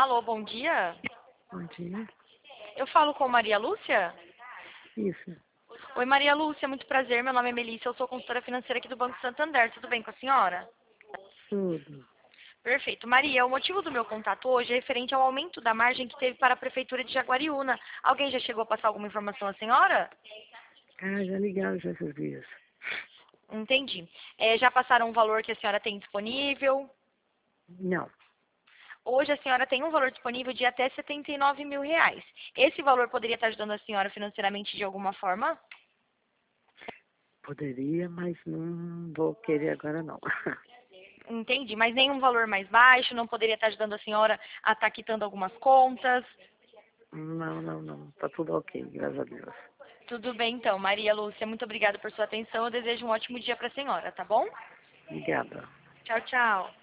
Alô, bom dia. Bom dia. Eu falo com Maria Lúcia? Isso, Oi, Maria Lúcia, muito prazer. Meu nome é Melissa, eu sou consultora financeira aqui do Banco Santander. Tudo bem com a senhora? tudo. Perfeito. Maria, o motivo do meu contato hoje é referente ao aumento da margem que teve para a Prefeitura de Jaguariúna. Alguém já chegou a passar alguma informação à senhora? Ah, já ligaram já esses dias. Entendi. Já passaram o valor que a senhora tem disponível? Não, Hoje a senhora tem um valor disponível de até R$ 79.000. Esse valor poderia estar ajudando a senhora financeiramente de alguma forma? poderia, mas não vou querer agora não. Entendi, mas nenhum valor mais baixo, não poderia estar ajudando a senhora a estar quitando algumas contas. Não, não, não. Tá tudo ok, graças a Deus. Tudo bem então, Maria Lúcia, muito obrigada por sua atenção. Eu desejo um ótimo dia para a senhora, tá bom? Obrigada. Tchau, tchau.